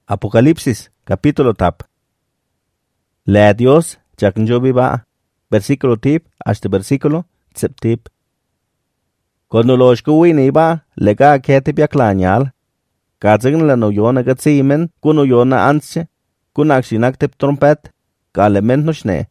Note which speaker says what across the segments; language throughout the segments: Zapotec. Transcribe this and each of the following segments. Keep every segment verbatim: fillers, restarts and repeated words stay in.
Speaker 1: Apocalipsis, capítulo tap. Le Dios, chaknjobi ba, versículo tip, hasta versículo tip. Cuando los kuwini ba, lega kete biaklanyal, kazing la no yona gatsimen, kuno yona ansche, kunakshinak tip trompet, kalemen no shne.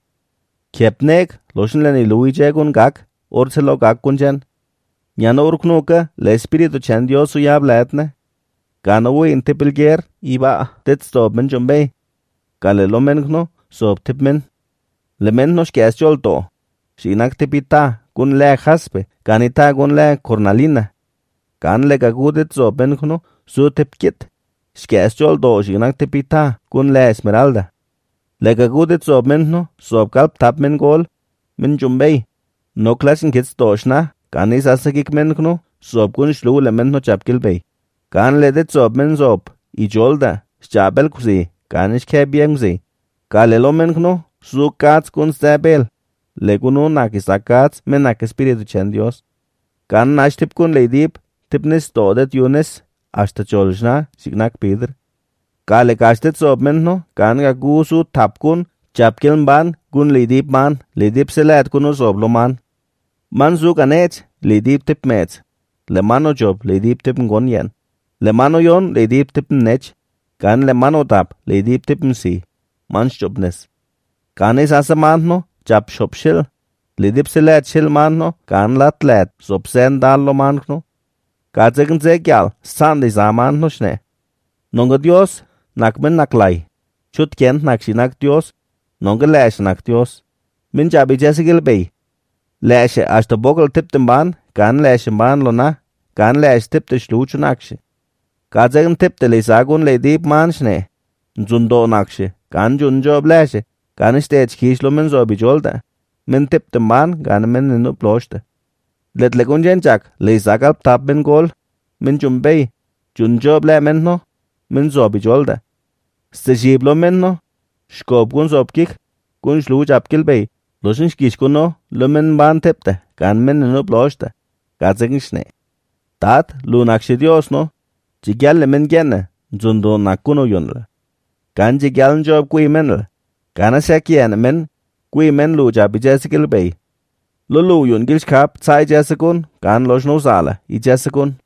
Speaker 1: Kepnek, loshin leni luije gun gak, orselo gak kunjen. Nyana urknuka, le espíritu chen Dios su yabletne. Gana win tipilger, iba, tet stop men jumbe. Gale lo menkno, sop tip men. Le men no shkes jolto. Shinak tipita, gun le haspe, ganita gun le cornalina. Gan le gagudet sop menkno, su tip kit. Shkes jolto, shinak tipita, gun le esmeralda. Le gagudet sop menkno, sop kalp tap men gol, men jumbe. No klasin kits doshna, ganis asakik menkno, sop gun shlu le menkno chapkilbe. Gan ledet sob men sob, i jolda, sjabel kusi, gan ish kebieng kusi. Galelo menkno, su kats kun stabel. Leguno nakisa kats men nak espiritu chen Dios. Gan nash tip kun leidip, tipnis todet yunes, hasta cholshna, signak pidr. Gale kastet sob menkno, gan gagu su tap kun, chapkilm ban, gun leidip man, leidip selet kunu sob lo man. Man su ganech, leidip tip mets. Le mano job, leidip tip ngon yen. Le mano yon le dip tipn nech, gan le mano tap le dip tipn si, man shobnes. Gan is asa manno, chap shopshil, le dip se let shil manno, gan lat let, sop sen dallo manno. Gadzegen se gyal, sandi sa manno shne. Nonga Dios, nakmen naklay, chut kent nakshi nak Dios, nonga lesh nak Dios. Min jabi jesigil bay. Leshe ashta bogel tipten ban, gan lesh ban lo na, gan lesh tipte shluchu nakshi. Gadzegen tipte le sagun le dip manshne. Nzundo nakshe. Gan junjo bleshe. Gan istech kishlo men zo bijolda. Men tipte man gan men ninu ploshte. Let legun jenchak le sagal tap men gol. Men jumbei. Junjo ble men no. Men zo bijolda. Stejiblo men no. Shkop gun zopkik. Gun shlu japkil bay. Loshin shkishkuno. Lo men ban tipte. Gan men ninu ploshte. Gadzegen shne. Tat lu nakshe Dios no. Jigyal men genne, zundo nakuno yonla. Gan jigyal job kui menl. Gana sekyen men, kui men lu jabi jesikil bay. Lulu yun gilshkap tsai jesikun, gan loshno sala, i jesikun.